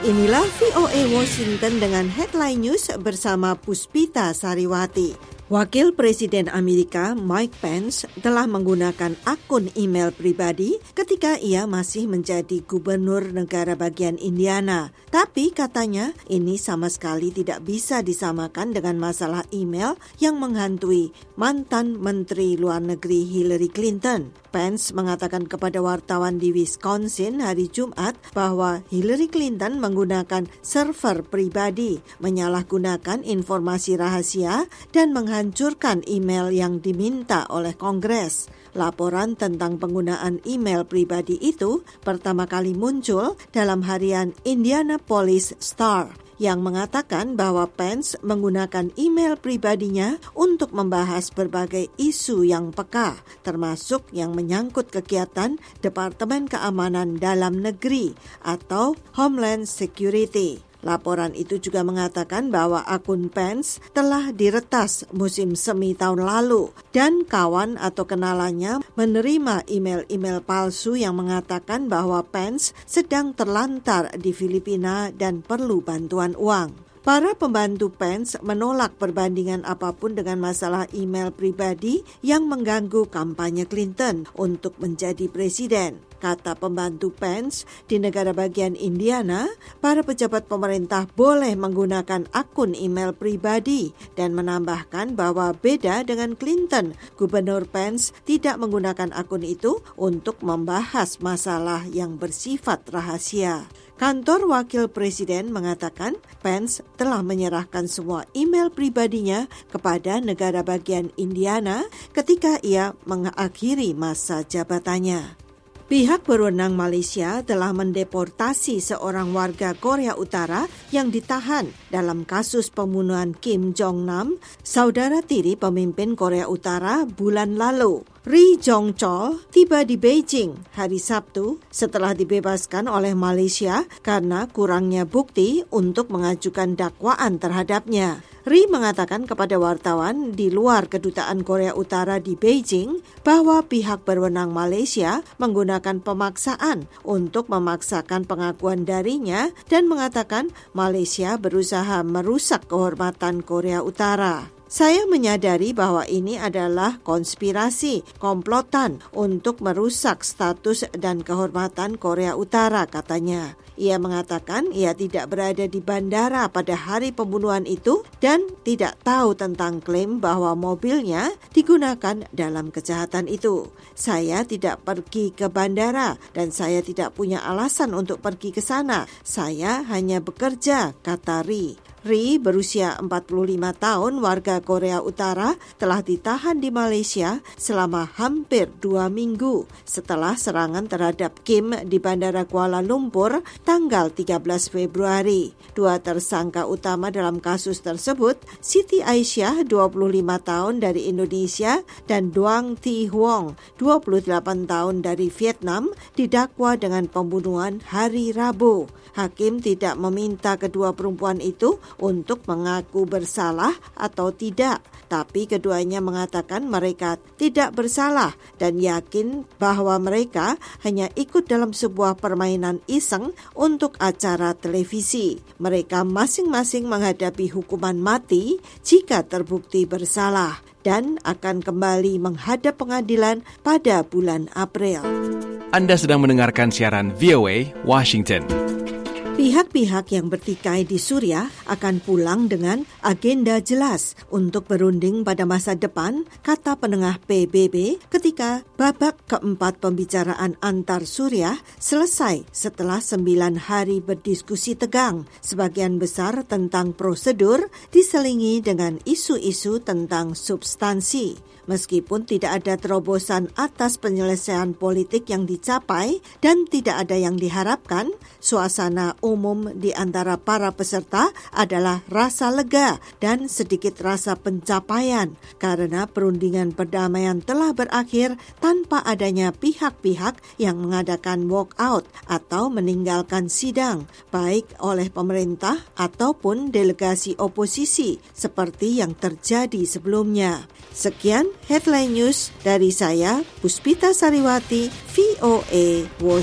Inilah VOA Washington dengan headline news bersama Puspita Sariwati. Wakil Presiden Amerika Mike Pence telah menggunakan akun email pribadi ketika ia masih menjadi gubernur negara bagian Indiana. Tapi katanya ini sama sekali tidak bisa disamakan dengan masalah email yang menghantui mantan Menteri Luar Negeri Hillary Clinton. Pence mengatakan kepada wartawan di Wisconsin hari Jumat bahwa Hillary Clinton menggunakan server pribadi, menyalahgunakan informasi rahasia, dan menghancurkan email yang diminta oleh Kongres. Laporan tentang penggunaan email pribadi itu pertama kali muncul dalam harian Indianapolis Star yang mengatakan bahwa Pence menggunakan email pribadinya untuk membahas berbagai isu yang peka, termasuk yang menyangkut kegiatan Departemen Keamanan Dalam Negeri atau Homeland Security. Laporan itu juga mengatakan bahwa akun Pence telah diretas musim semi tahun lalu dan kawan atau kenalannya menerima email-email palsu yang mengatakan bahwa Pence sedang terlantar di Filipina dan perlu bantuan uang. Para pembantu Pence menolak perbandingan apapun dengan masalah email pribadi yang mengganggu kampanye Clinton untuk menjadi presiden. Kata pembantu Pence, di negara bagian Indiana, para pejabat pemerintah boleh menggunakan akun email pribadi dan menambahkan bahwa beda dengan Clinton, Gubernur Pence tidak menggunakan akun itu untuk membahas masalah yang bersifat rahasia. Kantor Wakil Presiden mengatakan Pence telah menyerahkan semua email pribadinya kepada negara bagian Indiana ketika ia mengakhiri masa jabatannya. Pihak berwenang Malaysia telah mendeportasi seorang warga Korea Utara yang ditahan dalam kasus pembunuhan Kim Jong-nam, saudara tiri pemimpin Korea Utara bulan lalu. Ri Jong-chol tiba di Beijing hari Sabtu setelah dibebaskan oleh Malaysia karena kurangnya bukti untuk mengajukan dakwaan terhadapnya. Ri mengatakan kepada wartawan di luar kedutaan Korea Utara di Beijing bahwa pihak berwenang Malaysia menggunakan pemaksaan untuk memaksakan pengakuan darinya dan mengatakan Malaysia berusaha merusak kehormatan Korea Utara. Saya menyadari bahwa ini adalah konspirasi, komplotan untuk merusak status dan kehormatan Korea Utara, katanya. Ia mengatakan ia tidak berada di bandara pada hari pembunuhan itu dan tidak tahu tentang klaim bahwa mobilnya digunakan dalam kejahatan itu. Saya tidak pergi ke bandara dan saya tidak punya alasan untuk pergi ke sana. Saya hanya bekerja, kata Ri. Ri berusia 45 tahun, warga Korea Utara, telah ditahan di Malaysia selama hampir 2 minggu setelah serangan terhadap Kim di Bandara Kuala Lumpur tanggal 13 Februari. Dua tersangka utama dalam kasus tersebut, Siti Aisyah 25 tahun dari Indonesia dan Doang Thi Huong 28 tahun dari Vietnam didakwa dengan pembunuhan hari Rabu. Hakim tidak meminta kedua perempuan itu untuk mengaku bersalah atau tidak, tapi keduanya mengatakan mereka tidak bersalah dan yakin bahwa mereka hanya ikut dalam sebuah permainan iseng untuk acara televisi. Mereka masing-masing menghadapi hukuman mati jika terbukti bersalah dan akan kembali menghadap pengadilan pada bulan April. Anda sedang mendengarkan siaran VOA Washington. Pihak-pihak yang bertikai di Suriah akan pulang dengan agenda jelas untuk berunding pada masa depan, kata penengah PBB ketika babak keempat pembicaraan antar Suriah selesai setelah 9 hari berdiskusi tegang, sebagian besar tentang prosedur diselingi dengan isu-isu tentang substansi. Meskipun tidak ada terobosan atas penyelesaian politik yang dicapai dan tidak ada yang diharapkan, suasana umum di antara para peserta adalah rasa lega dan sedikit rasa pencapaian karena perundingan perdamaian telah berakhir tanpa adanya pihak-pihak yang mengadakan walkout atau meninggalkan sidang, baik oleh pemerintah ataupun delegasi oposisi seperti yang terjadi sebelumnya. Sekian Headline News dari saya, Puspita Sariwati, VOA